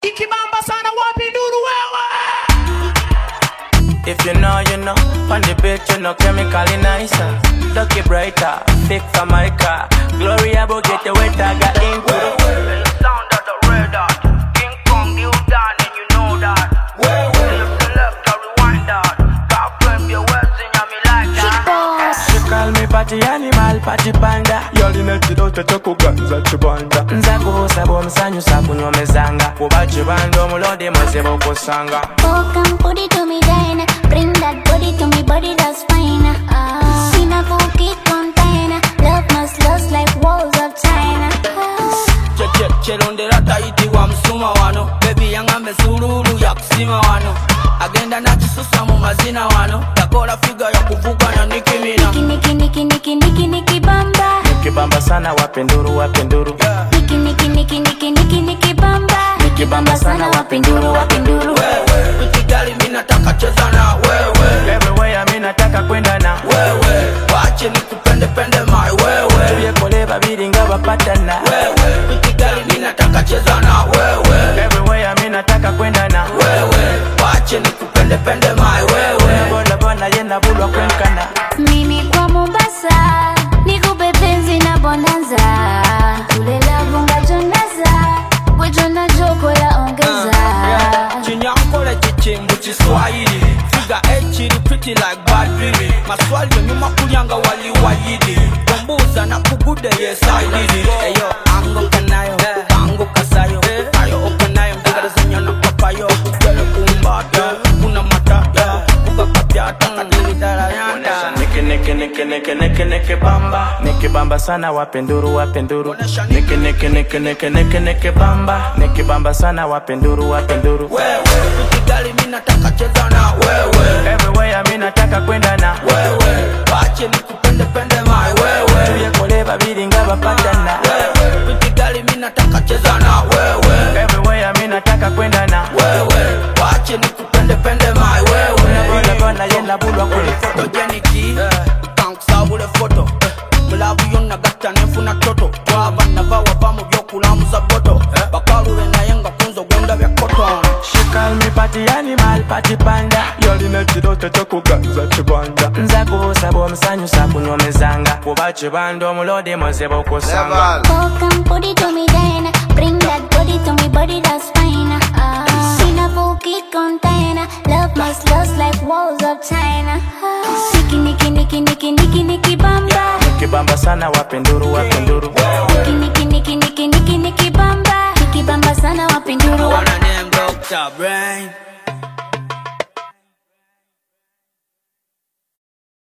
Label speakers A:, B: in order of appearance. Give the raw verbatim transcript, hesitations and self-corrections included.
A: Ikibamba sana wapi nduru wewe.
B: If you know, you know, on the beat you know chemically nicer, lucky brighter, thick for my car. Gloria will get the wet I got into the sound of the red dot. King Kong, you down and you know that. Left to left, I rewind that. God blame your words in me like that. She call me party animal, party panda. Yoli netidote toko ganza chibanda. Nzago sabo msanyu sabu nyomezanga. Kuba chibando mulode mazebo kusanga.
C: Oh, come put it to me, Diana. Bring that body to me, body that's fine. Uh, Sina cookie container. Love must lust like walls of China.
D: Che che che londe rata iti wa msuma wano. Baby yanga mesururu ya kusima wano. Agenda na chisusa mu mazina wano. Takola figa ya kuvuka na Nicki Minaj.
C: Niki niki niki niki niki bamba.
B: Niki bamba sana wapenduru wapenduru.
C: Niki niki niki niki niki niki bamba. Niki bamba sana wapenduru wapenduru.
D: Wewe, pretty girl mimi nataka cheza na wewe.
B: Everywhere mimi nataka kwenda na
D: wewe. Wache nikupende pende my wewe.
B: Tuye kole babiri nga bapatana.
D: Wewe, pretty girl mimi nataka cheza na wewe.
B: Everywhere mimi nataka kwenda na
D: wewe. Wache nikupende pende my wewe.
B: Bona bona yena bulwa kwenkana.
C: Mimi kwa Mombasa, nikupe penzi na bonanza. Tulela bunga jonaza, wejona joko la ongeza.
D: Chinyankole chichimbu chiswahili. Figa echiri pretty like bad baby. Maswali nyuma kulyanga wali wayidi. Kumbuza na kugude yes I did it. Eyo ango kanayo, ango kasayo. Ayo okanayo, mdigada zinyo na papayo. Kujele kumbata, kuna mata kuka kapiata, kadiri darayanda.
B: Niki niki niki niki niki niki bamba. Niki bamba sana wapenduru wapenduru. Niki niki niki niki niki niki bamba. Niki bamba sana wapenduru wapenduru.
D: Wewe, pretty girl mimi nataka cheza na wewe.
B: Everywhere mimi nataka kwenda na
D: wewe. Wache nikupende pende my wewe.
B: Tuye kole babiri nga bapatana.
D: Wewe, pretty girl mimi nataka cheza na wewe.
B: Everywhere mimi nataka kwenda na
D: wewe. Wache nikupende pende my wewe.
B: Bona bona yena bulwa kule.
D: Photogenic, kankusabule photo. Mulabu yonna gatta nefuna toto. Wabana bawa bamu byokulamuza boto. Bakalule naye nga kunzo gwenda bya cotton.
B: She call me party animal, party panda. Yoli netidote toko ganza chibanda. Nzago sabo msanyu sabu nyomezanga. Kuba chibando mulode mazebo kusanga.
C: Oh, come put it to me, Diana. Bring that body to me, body that's fine. Uh, Sina cookie container. Love must lust like walls of China. Niki niki niki niki niki niki bamba.
B: Niki bamba sana wapenduru wapenduru.
C: Niki niki niki niki niki niki bamba. Niki bamba sana wapenduru.
D: Wanna name Doctor Brain.